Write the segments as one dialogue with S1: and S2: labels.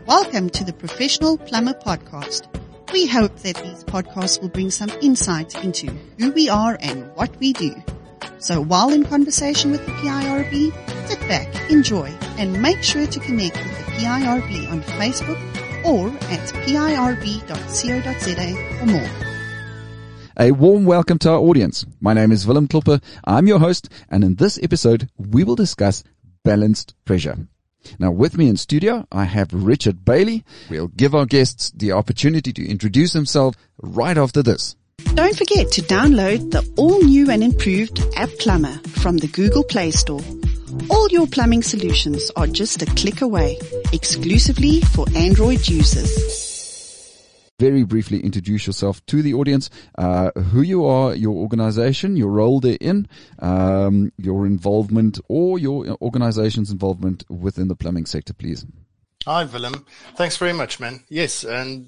S1: Welcome to the Professional Plumber Podcast. We hope that these podcasts will bring some insight into who we are and what we do. So while in conversation with the PIRB, sit back, enjoy, and make sure to connect with the PIRB on Facebook or at pirb.co.za for more.
S2: A warm welcome to our audience. My name is Willem Klopper. I'm your host, and in this episode, we will discuss balanced pressure. Now, with me in studio, I have Richard Bailey. We'll give our guests the opportunity to introduce themselves right after this.
S1: Don't forget to download the all-new and improved App Plumber from the Google Play Store. All your plumbing solutions are just a click away, exclusively for Android users.
S2: Very briefly introduce yourself to the audience, who you are, your organization, your role therein, your involvement or your organization's involvement within the plumbing sector, please.
S3: Hi, Willem. Thanks very much, man. Yes, and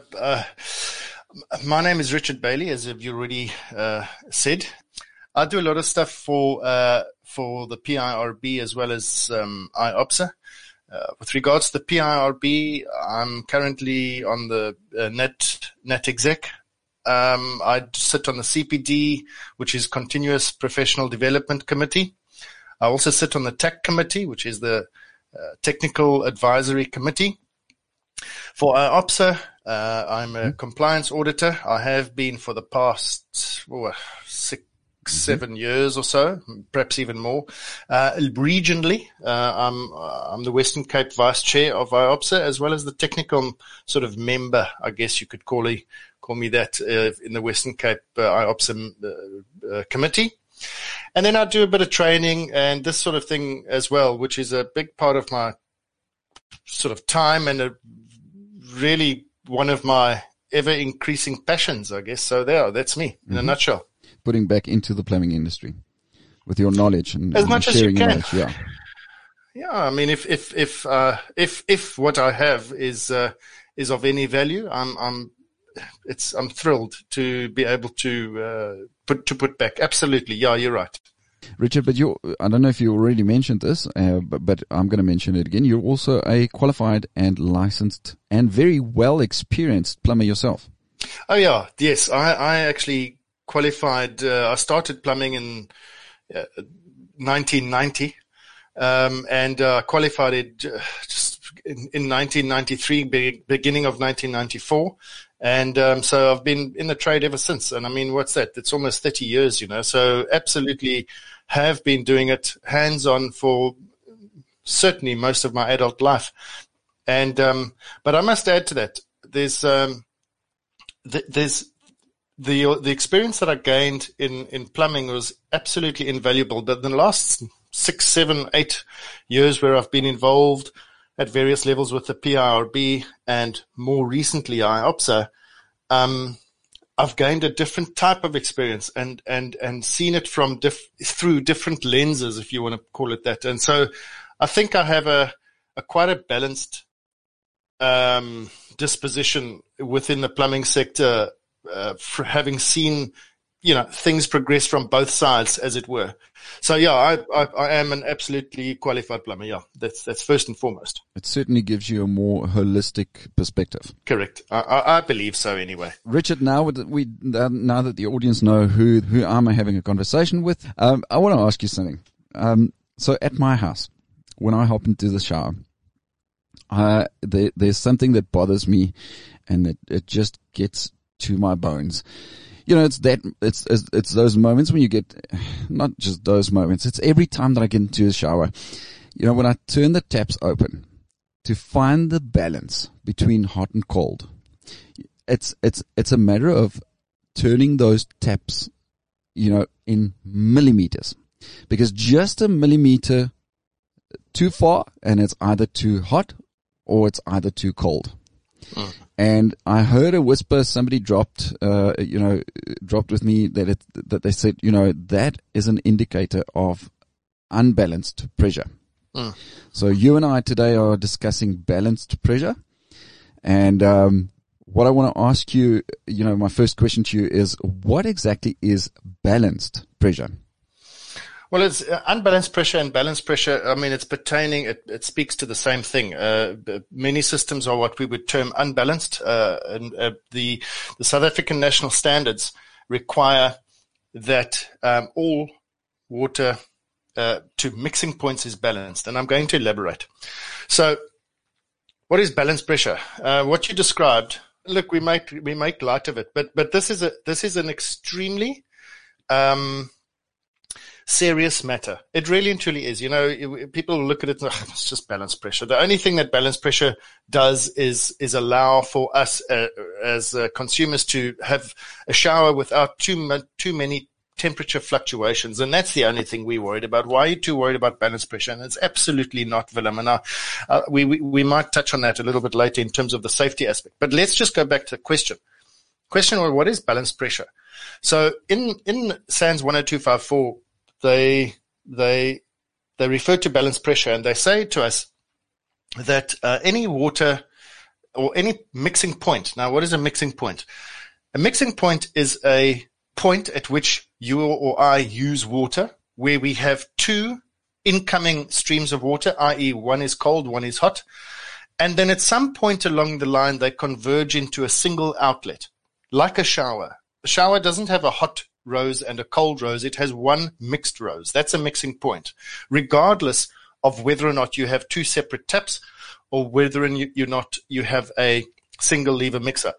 S3: my name is Richard Bailey, as you already said. I do a lot of stuff for the PIRB as well as IOPSA. With regards to the PIRB, I'm currently on the NAT exec. I sit on the CPD, which is Continuous Professional Development Committee. I also sit on the TAC committee, which is the Technical Advisory Committee. For IOPSA, I'm a compliance auditor. I have been for the past 7 years or so, perhaps even more. Regionally, I'm the Western Cape Vice Chair of IOPSA, as well as the technical sort of member, I guess you could call me that, in the Western Cape IOPSA committee. And then I do a bit of training and this sort of thing as well, which is a big part of my sort of time and really one of my ever increasing passions, I guess. So that's me in a nutshell.
S2: Putting back into the plumbing industry with your knowledge and
S3: as much as you can.
S2: Yeah,
S3: I mean, if what I have is of any value, I'm thrilled to be able to put back. Absolutely, yeah, you're right,
S2: Richard. But I don't know if you already mentioned this, but I'm going to mention it again. You're also a qualified and licensed and very well experienced plumber yourself.
S3: Oh yeah, yes, I actually qualified. I started plumbing in 1990, and qualified it just in 1993, beginning of 1994. And so I've been in the trade ever since. And I mean, what's that? It's almost 30 years, So absolutely have been doing it hands-on for certainly most of my adult life. And but I must add to that, there's the experience that I gained in plumbing was absolutely invaluable. But in the last 6, 7, 8 years where I've been involved at various levels with the PIRB and more recently IOPSA, I've gained a different type of experience and seen it from through different lenses, if you want to call it that. And so I think I have a quite a balanced disposition within the plumbing sector, for having seen, things progress from both sides, as it were. So yeah, I am an absolutely qualified plumber. Yeah, that's first and foremost.
S2: It certainly gives you a more holistic perspective.
S3: Correct. I believe so anyway.
S2: Richard, now that the audience know who I'm having a conversation with, I want to ask you something. So at my house, when I hop into the shower, there's something that bothers me, and it just gets to my bones. It's those moments when you get, not just those moments, it's every time that I get into the shower, when I turn the taps open to find the balance between hot and cold. It's a matter of turning those taps, in millimeters, because just a millimeter too far and it's either too hot or it's either too cold. And I heard a whisper, somebody dropped with me that they said, that is an indicator of unbalanced pressure. So you and I today are discussing balanced pressure. And, what I want to ask you, my first question to you is, what exactly is balanced pressure?
S3: Well, it's unbalanced pressure and balanced pressure. I mean, it's pertaining, it speaks to the same thing. Many systems are what we would term unbalanced. The South African national standards require that all water to mixing points is balanced. And I'm going to elaborate. So what is balanced pressure? What you described, look, we make light of it, but this is an extremely serious matter. It really and truly is. You know, people look at it and it's just balanced pressure. The only thing that balanced pressure does is allow for us as consumers to have a shower without too many temperature fluctuations. And that's the only thing we're worried about. Why are you too worried about balanced pressure? And it's absolutely not, Willem. And we might touch on that a little bit later in terms of the safety aspect. But let's just go back to the question. What is balanced pressure? So in SANS 10254, they refer to balanced pressure, and they say to us that any water or any mixing point. Now, what is a mixing point? A mixing point is a point at which you or I use water, where we have two incoming streams of water, i.e. one is cold, one is hot, and then at some point along the line they converge into a single outlet, like a shower. A shower doesn't have a hot rose and a cold rose. It has one mixed rose. That's a mixing point, regardless of whether or not you have two separate taps or whether you have a single lever mixer.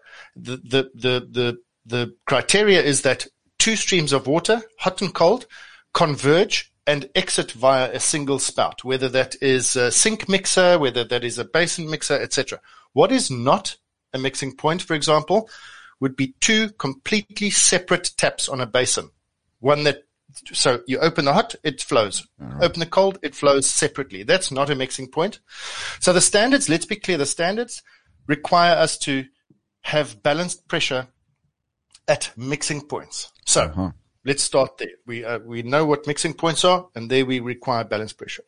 S3: The criteria is that two streams of water, hot and cold, converge and exit via a single spout, whether that is a sink mixer, whether that is a basin mixer, etc. What is not a mixing point, for example, would be two completely separate taps on a basin. So you open the hot, it flows. Right. Open the cold, it flows separately. That's not a mixing point. So the standards, let's be clear, the standards require us to have balanced pressure at mixing points. So let's start there. We know what mixing points are, and there we require balanced pressure.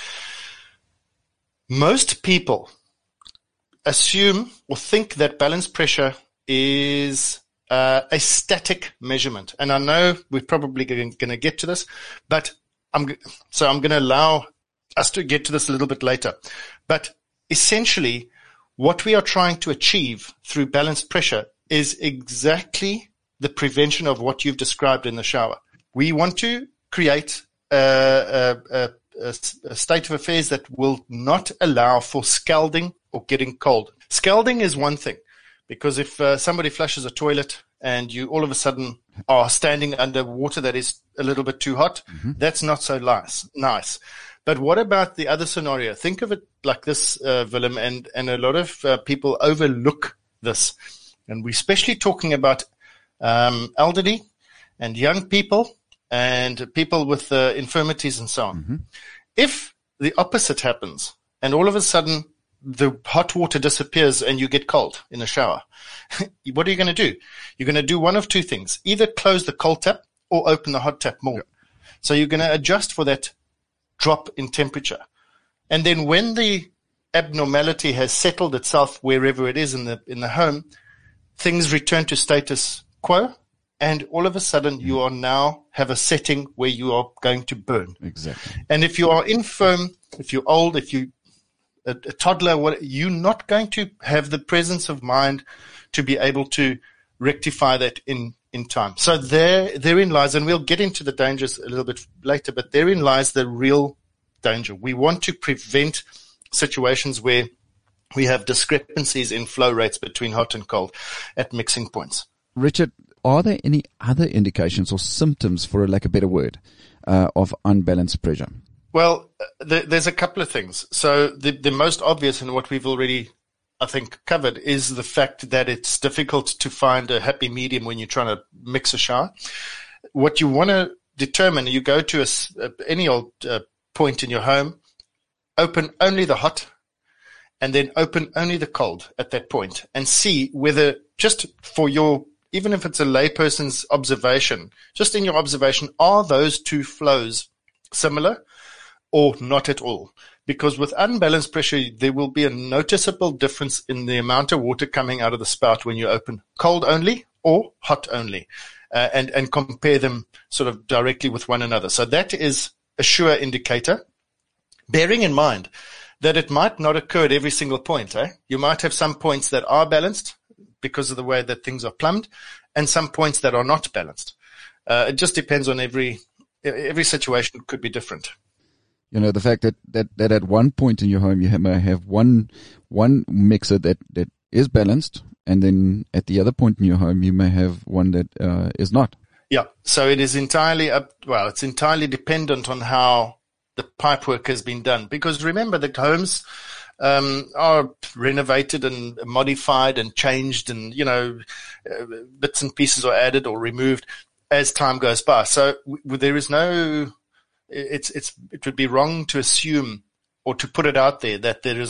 S3: Most people assume or think that balanced pressure is a static measurement. And I know we're probably going to get to this, but I'm going to allow us to get to this a little bit later. But essentially, what we are trying to achieve through balanced pressure is exactly the prevention of what you've described in the shower. We want to create a state of affairs that will not allow for scalding or getting cold. Scalding is one thing. Because if somebody flushes a toilet and you all of a sudden are standing under water that is a little bit too hot, that's not so nice. But what about the other scenario? Think of it like this, Willem, and a lot of people overlook this. And we're especially talking about elderly and young people and people with infirmities and so on. If the opposite happens and all of a sudden the hot water disappears and you get cold in the shower, what are you going to do? You're going to do one of two things. Either close the cold tap or open the hot tap more. Yep. So you're going to adjust for that drop in temperature. And then when the abnormality has settled itself wherever it is in the home, things return to status quo, and all of a sudden you are now have a setting where you are going to burn.
S2: Exactly.
S3: And if you are infirm, if you're old, if you a toddler, you're not going to have the presence of mind to be able to rectify that in time. So therein lies, and we'll get into the dangers a little bit later, but therein lies the real danger. We want to prevent situations where we have discrepancies in flow rates between hot and cold at mixing points.
S2: Richard, are there any other indications or symptoms, for a lack of a better word, of unbalanced pressure?
S3: Well, there's a couple of things. So the most obvious, and what we've already, I think, covered, is the fact that it's difficult to find a happy medium when you're trying to mix a shower. What you want to determine, you go to any old point in your home, open only the hot, and then open only the cold at that point, and see whether, just for your, even if it's a layperson's observation, just in your observation, are those two flows similar or not at all? Because with unbalanced pressure, there will be a noticeable difference in the amount of water coming out of the spout when you open cold only or hot only. and compare them sort of directly with one another. So that is a sure indicator, bearing in mind that it might not occur at every single point. You might have some points that are balanced because of the way that things are plumbed, and some points that are not balanced. It just depends on every situation could be different.
S2: You know, the fact that at one point in your home you may have one mixer that is balanced, and then at the other point in your home you may have one that is not.
S3: Yeah, so it is entirely it's entirely dependent on how the pipework has been done. Because remember, the homes are renovated and modified and changed, and bits and pieces are added or removed as time goes by. So there is no. It would be wrong to assume or to put it out there that there is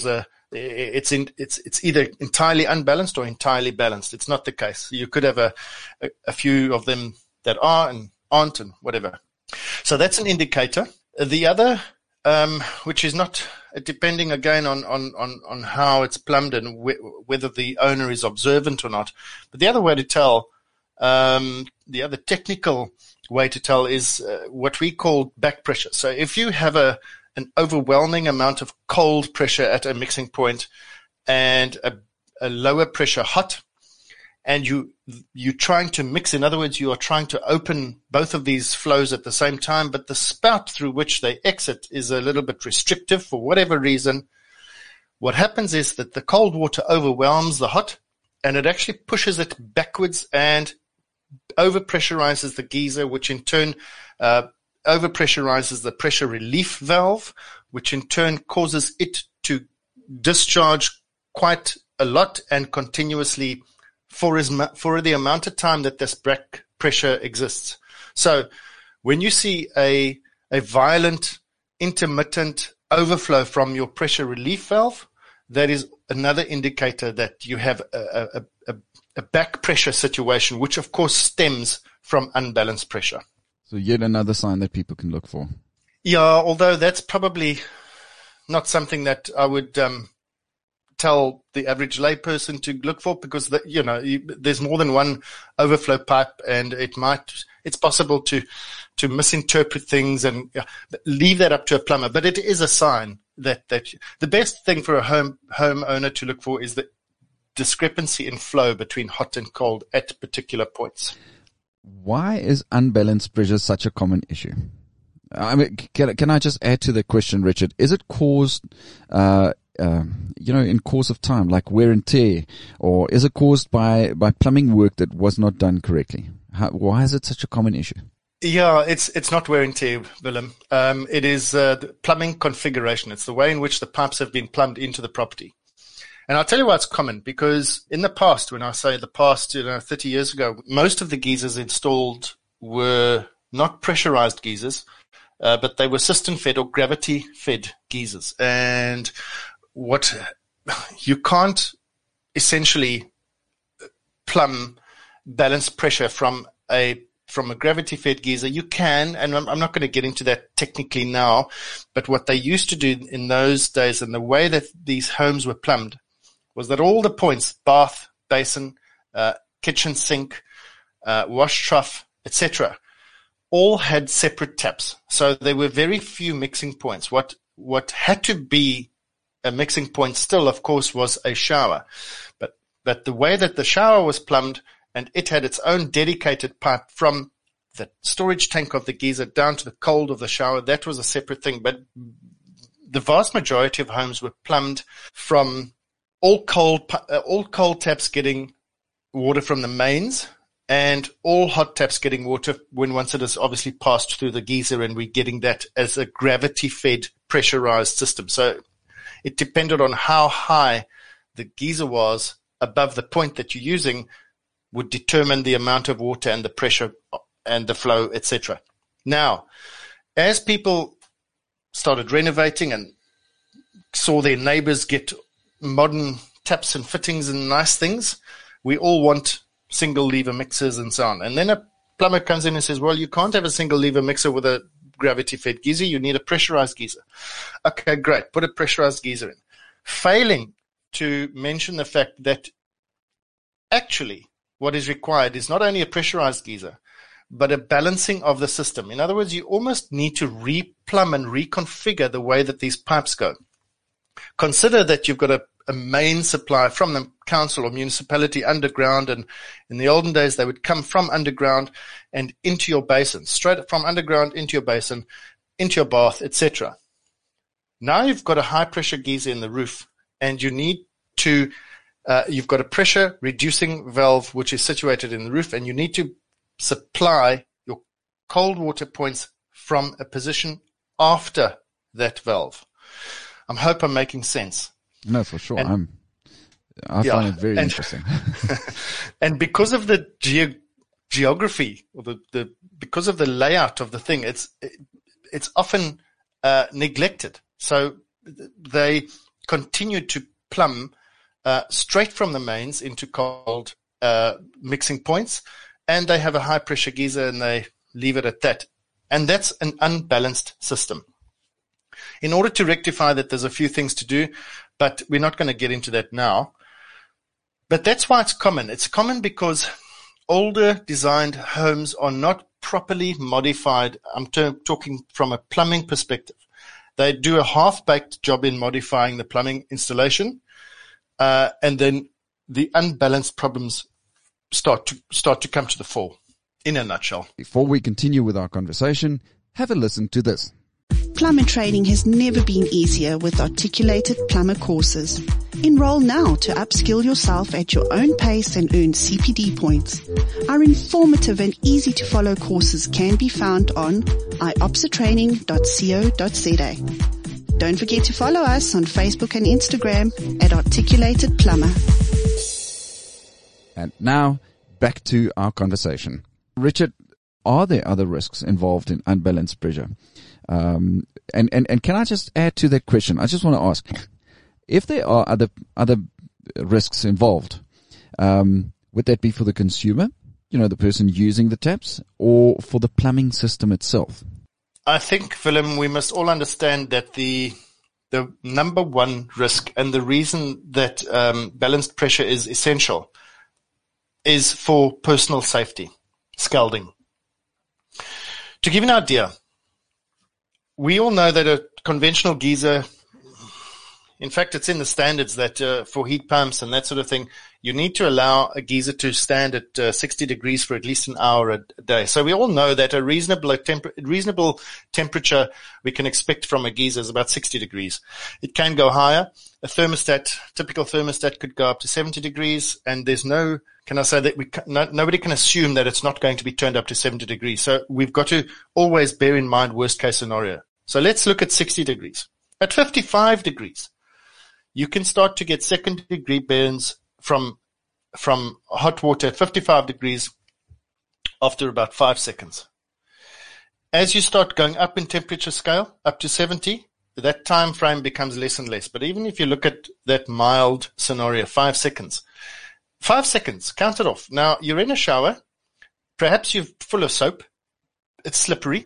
S3: it's either entirely unbalanced or entirely balanced. It's not the case. You could have a few of them that are and aren't and whatever. So that's an indicator. The other, which is not depending again on how it's plumbed and whether the owner is observant or not. But the other way to tell, the other technical way to tell is what we call back pressure. So if you have an overwhelming amount of cold pressure at a mixing point and a lower pressure hot, and you're trying to mix, in other words, you are trying to open both of these flows at the same time, but the spout through which they exit is a little bit restrictive for whatever reason. What happens is that the cold water overwhelms the hot, and it actually pushes it backwards and overpressurizes the geyser, which in turn overpressurizes the pressure relief valve, which in turn causes it to discharge quite a lot and continuously for the amount of time that this back pressure exists. So when you see a violent, intermittent overflow from your pressure relief valve, that is another indicator that you have a back pressure situation, which of course stems from unbalanced pressure.
S2: So yet another sign that people can look for.
S3: Yeah, although that's probably not something that I would tell the average layperson to look for, because there's more than one overflow pipe, and it's possible to misinterpret things and leave that up to a plumber. But it is a sign that the best thing for a homeowner to look for is the discrepancy in flow between hot and cold at particular points.
S2: Why is unbalanced pressure such a common issue? I mean, can I just add to the question, Richard? Is it caused, in course of time, like wear and tear, or is it caused by plumbing work that was not done correctly? Why is it such a common issue?
S3: Yeah, it's not wear and tear, Willem. It is the plumbing configuration. It's the way in which the pipes have been plumbed into the property. And I'll tell you why it's common, because in the past, when I say the past, 30 years ago, most of the geysers installed were not pressurized geysers, but they were cistern-fed or gravity-fed geysers. And you can't essentially plumb balanced pressure from a gravity-fed geyser. You can, and I'm not going to get into that technically now, but what they used to do in those days and the way that these homes were plumbed was that all the points, bath, basin, kitchen sink, wash trough, etc., all had separate taps. So there were very few mixing points. What had to be a mixing point still, of course, was a shower. But the way that the shower was plumbed, and it had its own dedicated pipe from the storage tank of the geyser down to the cold of the shower, that was a separate thing. But the vast majority of homes were plumbed from all cold taps getting water from the mains, and all hot taps getting water once it has obviously passed through the geyser, and we're getting that as a gravity-fed pressurized system. So it depended on how high the geyser was above the point that you're using would determine the amount of water and the pressure and the flow, etc. Now, as people started renovating and saw their neighbors get modern taps and fittings and nice things, we all want single lever mixers and so on. And then a plumber comes in and says, well, you can't have a single lever mixer with a gravity-fed geyser. You need a pressurized geyser. Okay, great. Put a pressurized geyser in. Failing to mention the fact that actually what is required is not only a pressurized geyser, but a balancing of the system. In other words, you almost need to replumb and reconfigure the way that these pipes go. Consider that you've got a main supply from the council or municipality underground, and in the olden days they would come from underground and into your basin, straight from underground into your basin, into your bath, etc. Now you've got a high pressure geyser in the roof, and you need to you've got a pressure reducing valve which is situated in the roof, and you need to supply your cold water points from a position after that valve. I hope I'm making sense.
S2: No, for sure. I find it very interesting.
S3: And because of the geography, or because of the layout of the thing, it's often neglected. So they continue to plumb straight from the mains into cold mixing points, and they have a high pressure geyser and they leave it at that. And that's an unbalanced system. In order to rectify that, there's a few things to do, but we're not going to get into that now. But that's why it's common. It's common because older designed homes are not properly modified. I'm talking from a plumbing perspective. They do a half-baked job in modifying the plumbing installation, and then the unbalanced problems start to come to the fore, in a nutshell.
S2: Before we continue with our conversation, have a listen to this.
S1: Plumber training has never been easier with articulated plumber courses. Enroll now to upskill yourself at your own pace and earn CPD points. Our informative and easy to follow courses can be found on iopsatraining.co.za. Don't forget to follow us on Facebook and Instagram at Articulated Plumber.
S2: And now back to our conversation. Richard, are there other risks involved in unbalanced pressure? And can I just add to that question? I just want to ask, if there are other risks involved, would that be for the consumer, the person using the taps, or for the plumbing system itself?
S3: I think, Willem, we must all understand that the number one risk, and the reason that balanced pressure is essential, is for personal safety, scalding. To give you an idea, we all know that a conventional geyser, in fact, it's in the standards that for heat pumps and that sort of thing, you need to allow a geyser to stand at 60 degrees for at least an hour a day. So we all know that a reasonable temperature we can expect from a geyser is about 60 degrees. It can go higher. A typical thermostat could go up to 70 degrees, and there's nobody can assume that it's not going to be turned up to 70 degrees. So we've got to always bear in mind worst case scenario. So let's look at 60 degrees. At 55 degrees, you can start to get second degree burns from hot water at 55 degrees after about 5 seconds. As you start going up in temperature scale, up to 70, that time frame becomes less and less. But even if you look at that mild scenario, 5 seconds. 5 seconds, count it off. Now, you're in a shower. Perhaps you're full of soap. It's slippery.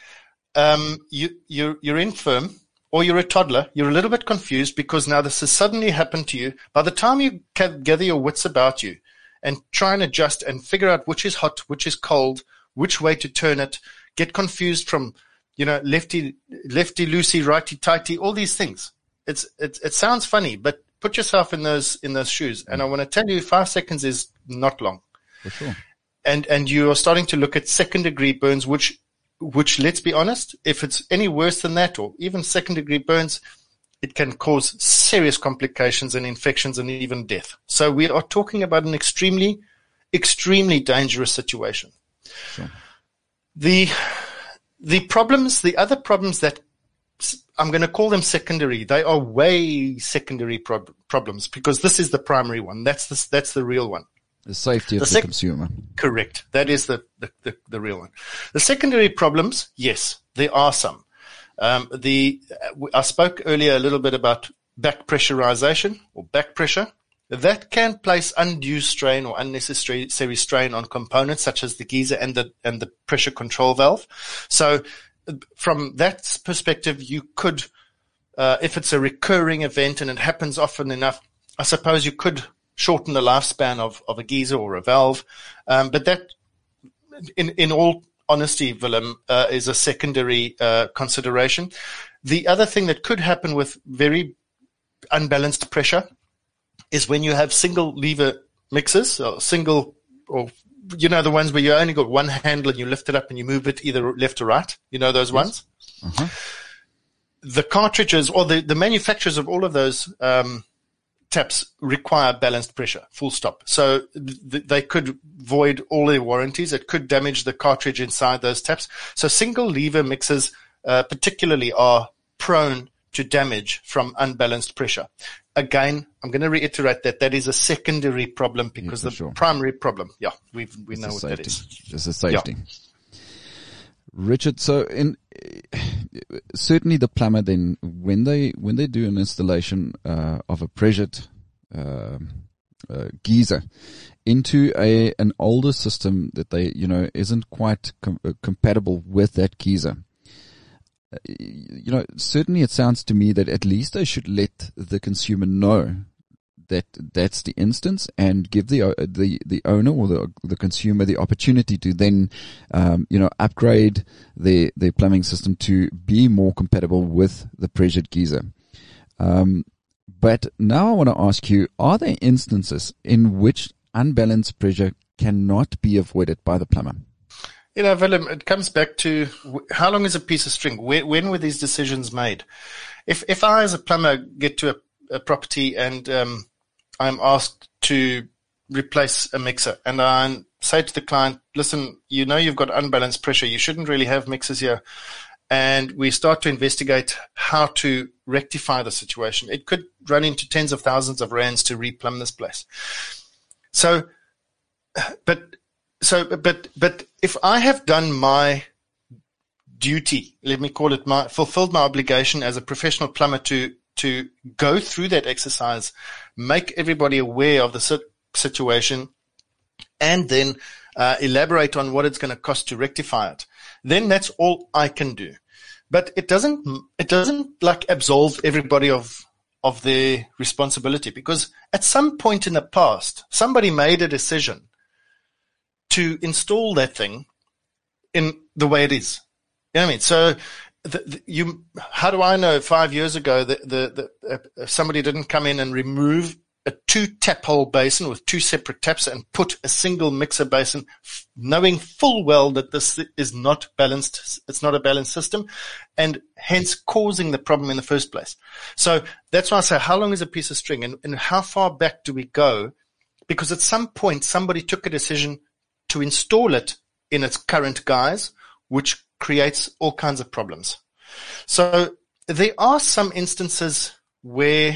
S3: You're infirm, or you're a toddler. You're a little bit confused because now this has suddenly happened to you. By the time you gather your wits about you and try and adjust and figure out which is hot, which is cold, which way to turn it, get confused from, lefty loosey, righty tighty, all these things. It sounds funny, but put yourself in those shoes. And I want to tell you, 5 seconds is not long.
S2: For sure.
S3: And you are starting to look at second degree burns, which, let's be honest, if it's any worse than that, or even second degree burns, it can cause serious complications and infections and even death. So we are talking about an extremely, extremely dangerous situation.
S2: Sure.
S3: The other problems that I'm going to call them secondary, they are way secondary problems, because this is the primary one. That's the real one.
S2: The safety of the consumer.
S3: Correct. That is the real one. The secondary problems, yes, there are some. I spoke earlier a little bit about back pressurization or back pressure. That can place undue strain or unnecessary strain on components such as the geyser and the pressure control valve. So from that perspective, you could, if it's a recurring event and it happens often enough, I suppose you could shorten the lifespan of a geyser or a valve. But in all honesty, Willem, is a secondary consideration. The other thing that could happen with very unbalanced pressure is when you have single lever mixers, or the ones where you only got one handle and you lift it up and you move it either left or right. You know those ones? Uh-huh. The cartridges or the manufacturers of all of those taps require balanced pressure, full stop. So they could void all their warranties. It could damage the cartridge inside those taps. So single lever mixers particularly are prone to damage from unbalanced pressure. Again, I'm going to reiterate that is a secondary problem because primary problem, we know what that is.
S2: It's a safety. Yeah. Richard, so certainly the plumber then, when they do an installation of a pressured geyser into an older system that they isn't quite compatible with that geyser, certainly it sounds to me that at least they should let the consumer know that that's the instance and give the owner or the consumer the opportunity to then, upgrade their plumbing system to be more compatible with the pressured geyser. But now I want to ask you, are there instances in which unbalanced pressure cannot be avoided by the plumber?
S3: Willem, it comes back to how long is a piece of string? When were these decisions made? If I, as a plumber, get to a property and I'm asked to replace a mixer, and I say to the client, listen, you've got unbalanced pressure. You shouldn't really have mixers here. And we start to investigate how to rectify the situation. It could run into tens of thousands of rands to replumb this place. But if I have done my duty, let me call it fulfilled my obligation as a professional plumber to go through that exercise, make everybody aware of the situation, and then elaborate on what it's going to cost to rectify it, then that's all I can do. But it doesn't absolve everybody of their responsibility, because at some point in the past, somebody made a decision to install that thing in the way it is. You know what I mean? So how do I know 5 years ago that somebody didn't come in and remove a 2-tap hole basin with 2 separate taps and put a single mixer basin, knowing full well that this is not balanced, it's not a balanced system, and hence causing the problem in the first place. So that's why I say, how long is a piece of string, and how far back do we go? Because at some point somebody took a decision to install it in its current guise, which creates all kinds of problems. So there are some instances where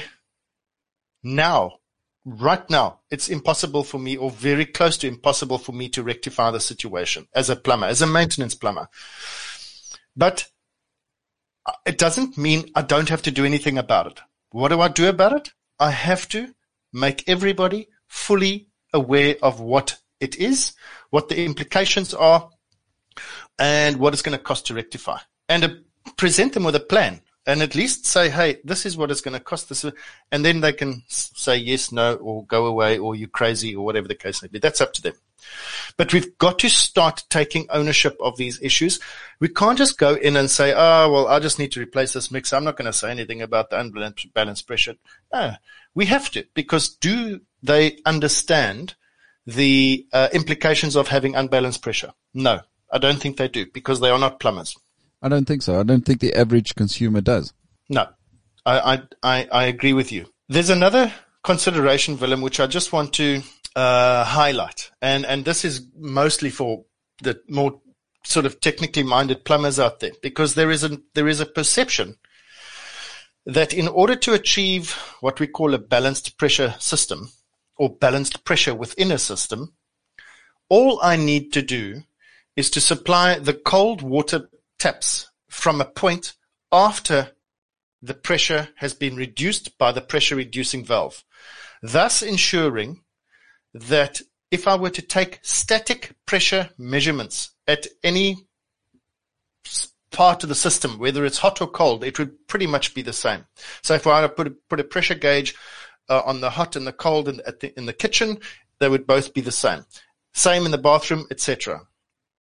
S3: right now, it's impossible for me, or very close to impossible for me, to rectify the situation as a plumber, as a maintenance plumber. But it doesn't mean I don't have to do anything about it. What do I do about it? I have to make everybody fully aware of what it is, what the implications are, and what it's going to cost to rectify, and present them with a plan, and at least say, hey, this is what it's going to cost this, and then they can say yes, no, or go away, or you're crazy, or whatever the case may be. That's up to them. But we've got to start taking ownership of these issues. We can't just go in and say, oh, well, I just need to replace this mixer. I'm not going to say anything about the unbalanced pressure. No, we have to, because do they understand the implications of having unbalanced pressure? No, I don't think they do, because they are not plumbers.
S2: I don't think so. I don't think the average consumer does.
S3: No, I agree with you. There's another consideration, Willem, which I just want to highlight, and this is mostly for the more sort of technically minded plumbers out there, because there is a perception that in order to achieve what we call a balanced pressure system, or balanced pressure within a system, all I need to do is to supply the cold water taps from a point after the pressure has been reduced by the pressure reducing valve, thus ensuring that if I were to take static pressure measurements at any part of the system, whether it's hot or cold, it would pretty much be the same. So if I were to put a pressure gauge on the hot and the cold in the kitchen, they would both be the same. Same in the bathroom, etc.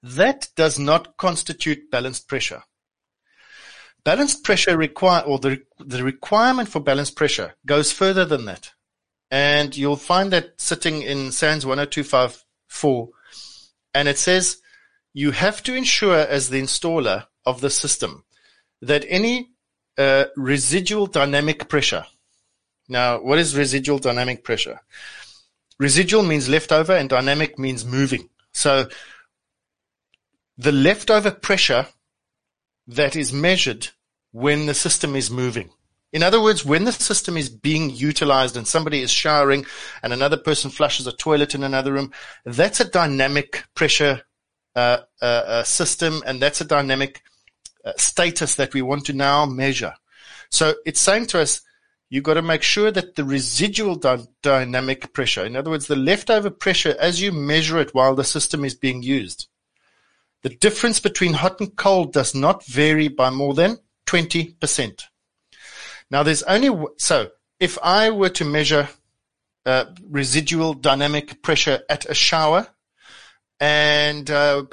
S3: that does not constitute balanced pressure. Balanced pressure the requirement for balanced pressure goes further than that. And you'll find that sitting in SANS 10254, and it says you have to ensure as the installer of the system that any residual dynamic pressure. Now, what is residual dynamic pressure? Residual means leftover and dynamic means moving. So the leftover pressure that is measured when the system is moving. In other words, when the system is being utilized and somebody is showering and another person flushes a toilet in another room, that's a dynamic pressure system, and that's a dynamic status that we want to now measure. So it's saying to us, you've got to make sure that the residual dynamic pressure, in other words, the leftover pressure as you measure it while the system is being used, the difference between hot and cold does not vary by more than 20%. Now, so if I were to measure residual dynamic pressure at a shower and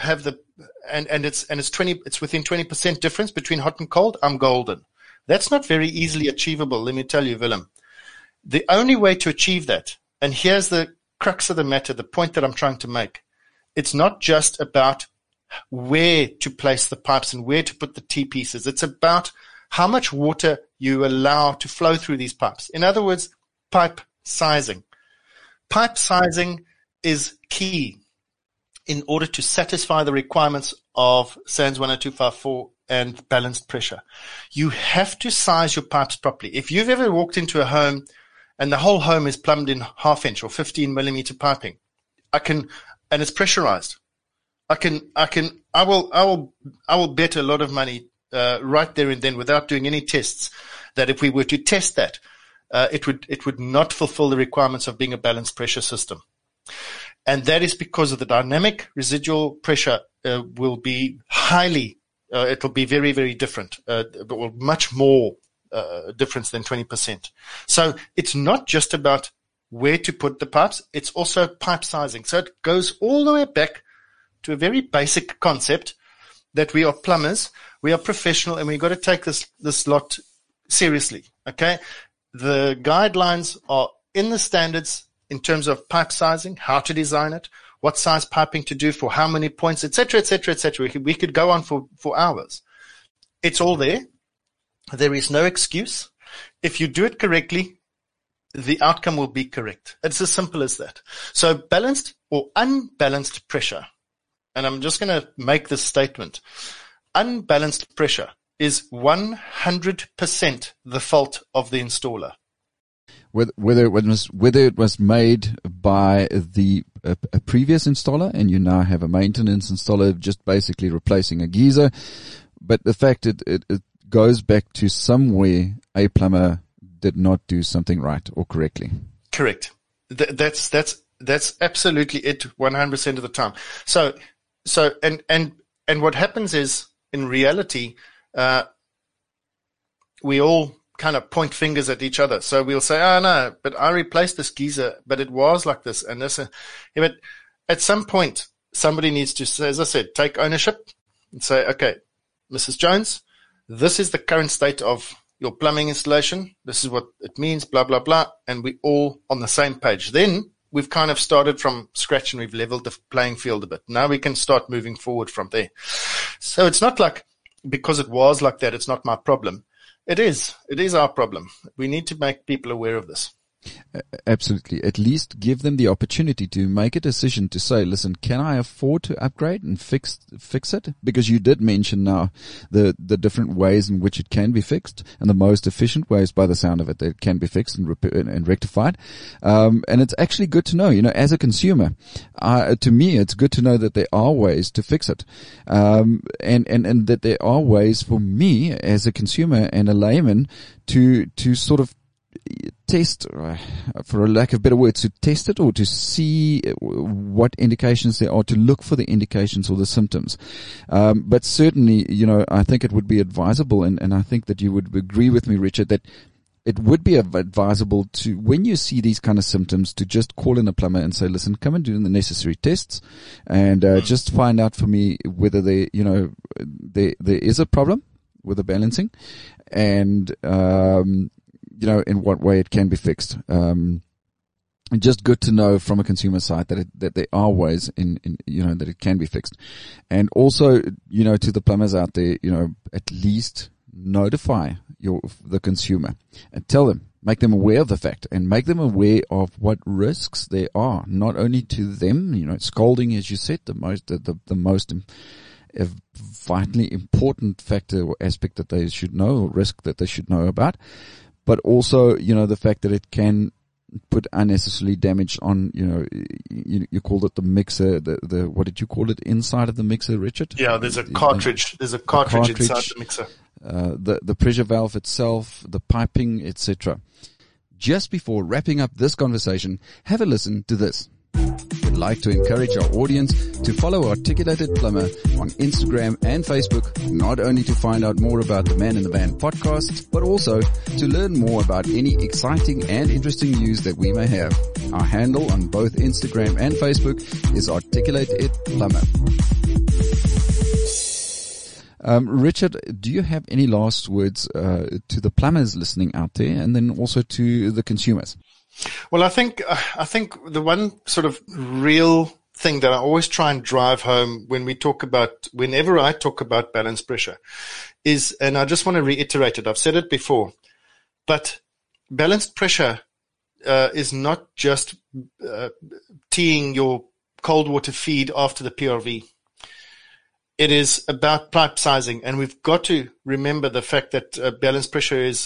S3: it's within 20% difference between hot and cold, I'm golden. That's not very easily achievable, let me tell you, Willem. The only way to achieve that, and here's the crux of the matter, the point that I'm trying to make, it's not just about where to place the pipes and where to put the T-pieces. It's about how much water you allow to flow through these pipes. In other words, pipe sizing. Pipe sizing is key in order to satisfy the requirements of SANS 10254 and balanced pressure. You have to size your pipes properly. If you've ever walked into a home and the whole home is plumbed in 1/2 inch or 15 millimeter piping, and it's pressurized, I will bet a lot of money right there and then, without doing any tests, that if we were to test that, it would not fulfill the requirements of being a balanced pressure system. And that is because of the dynamic residual pressure will be it'll be very, very different, but much more difference than 20%. So it's not just about where to put the pipes, it's also pipe sizing. So it goes all the way back to a very basic concept that we are plumbers, we are professional, and we've got to take this lot seriously. Okay? The guidelines are in the standards in terms of pipe sizing, how to design it, what size piping to do for how many points, etc., etc., etc. We could go on for hours. It's all there. There is no excuse. If you do it correctly, the outcome will be correct. It's as simple as that. So balanced or unbalanced pressure, and I'm just going to make this statement, unbalanced pressure is 100% the fault of the installer.
S2: Whether it was made by a previous installer and you now have a maintenance installer just basically replacing a geyser, but the fact it goes back to somewhere a plumber did not do something right or correctly.
S3: Correct. That's absolutely it 100% of the time. So and what happens is, in reality, we all kind of point fingers at each other. So we'll say, oh no, but I replaced this geyser, but it was like this and this. But at some point, somebody needs to, as I said, take ownership and say, okay, Mrs. Jones, this is the current state of your plumbing installation. This is what it means, blah, blah, blah. And we're all on the same page. Then we've kind of started from scratch and we've leveled the playing field a bit. Now we can start moving forward from there. So it's not like, because it was like that, it's not my problem. It is our problem. We need to make people aware of this.
S2: Absolutely. At least give them the opportunity to make a decision to say, listen, can I afford to upgrade and fix it? Because you did mention now the different ways in which it can be fixed, and the most efficient ways, by the sound of it, that it can be fixed and rectified. And it's actually good to know, as a consumer, to me, it's good to know that there are ways to fix it. And that there are ways for me as a consumer and a layman to sort of test, for a lack of better words, to test it or to see what indications there are, to look for the indications or the symptoms. But certainly, I think it would be advisable, and I think that you would agree with me, Richard, that it would be advisable to, when you see these kind of symptoms, to just call in a plumber and say, listen, come and do the necessary tests and just find out for me whether there is a problem with the balancing and, in what way it can be fixed. Just good to know from a consumer side that there are ways that it can be fixed. And also, to the plumbers out there, at least notify the consumer and tell them, make them aware of the fact and make them aware of what risks there are, not only to them, scalding, as you said, the most vitally important factor or aspect that they should know, or risk that they should know about, but also, the fact that it can put unnecessarily damage on, you called it the mixer, what did you call it inside of the mixer, Richard?
S3: Yeah, there's a cartridge. There's a cartridge inside the mixer.
S2: The pressure valve itself, the piping, etc. Just before wrapping up this conversation, have a listen to this. We'd like to encourage our audience to follow Articulated Plumber on Instagram and Facebook, not only to find out more about the Man in the Van podcast, but also to learn more about any exciting and interesting news that we may have. Our handle on both Instagram and Facebook is Articulated Plumber. Richard, do you have any last words to the plumbers listening out there, and then also to the consumers?
S3: Well, I think the one sort of real thing that I always try and drive home whenever I talk about balance pressure is, and I just want to reiterate it, I've said it before, but balanced pressure is not just teeing your cold water feed after the PRV. It is about pipe sizing, and we've got to remember the fact that balanced pressure is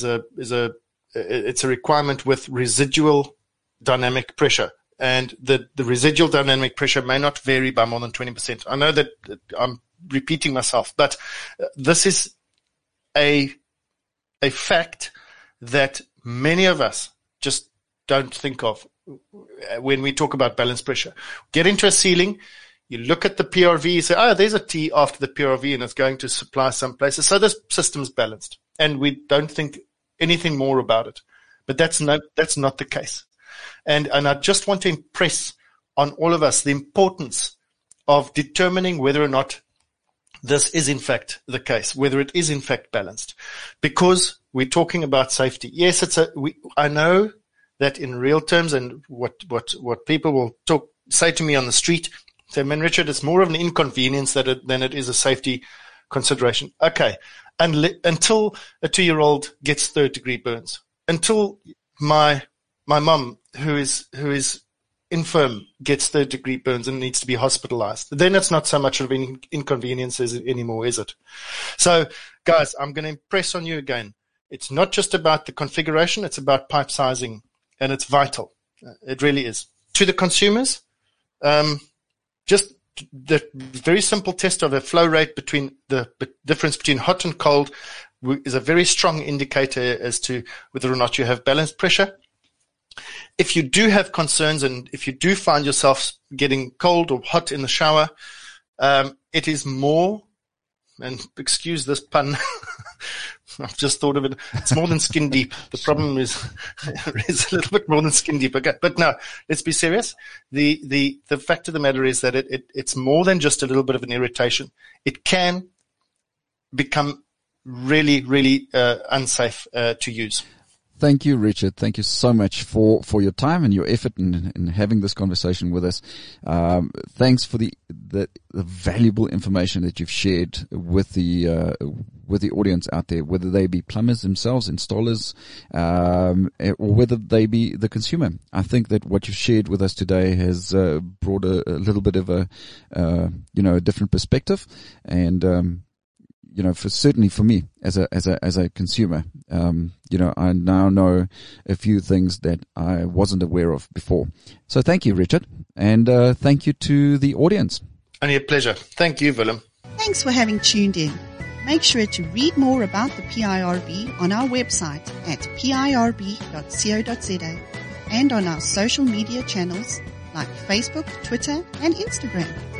S3: a requirement with residual dynamic pressure, and the residual dynamic pressure may not vary by more than 20%. I know that I'm repeating myself, but this is a fact that many of us just don't think of when we talk about balanced pressure. Get into a ceiling, you look at the PRV, you say, there's a T after the PRV and it's going to supply some places. So this system's balanced, and we don't think anything more about it. But that's not the case. And I just want to impress on all of us the importance of determining whether or not this is in fact the case, whether it is in fact balanced, because we're talking about safety. Yes, I know that in real terms, and what people will say to me on the street, say, man, Richard, it's more of an inconvenience than it is a safety consideration. Okay. Until a 2-year-old gets third-degree burns, until my mum, who is infirm, gets third-degree burns and needs to be hospitalized, then it's not so much of an inconvenience anymore, is it? So, guys, I'm going to impress on you again. It's not just about the configuration; it's about pipe sizing, and it's vital. It really is. To the consumers, just the very simple test of a flow rate between the difference between hot and cold is a very strong indicator as to whether or not you have balanced pressure. If you do have concerns, and if you do find yourself getting cold or hot in the shower, it is more, and excuse this pun, I've just thought of it. It's more than skin deep. The problem is a little bit more than skin deep. Okay. But no, let's be serious. The fact of the matter is that it's more than just a little bit of an irritation. It can become really, really unsafe to use.
S2: Thank you, Richard. Thank you so much for your time and your effort in having this conversation with us. Thanks for the valuable information that you've shared with the audience out there, whether they be plumbers themselves, installers, or whether they be the consumer. I think that what you've shared with us today has brought a little bit of a different perspective, and certainly for me as a consumer, I now know a few things that I wasn't aware of before. So thank you, Richard, and thank you to the audience.
S3: Only a pleasure. Thank you, Willem.
S1: Thanks for having tuned in. Make sure to read more about the PIRB on our website at pirb.co.za and on our social media channels like Facebook, Twitter, and Instagram.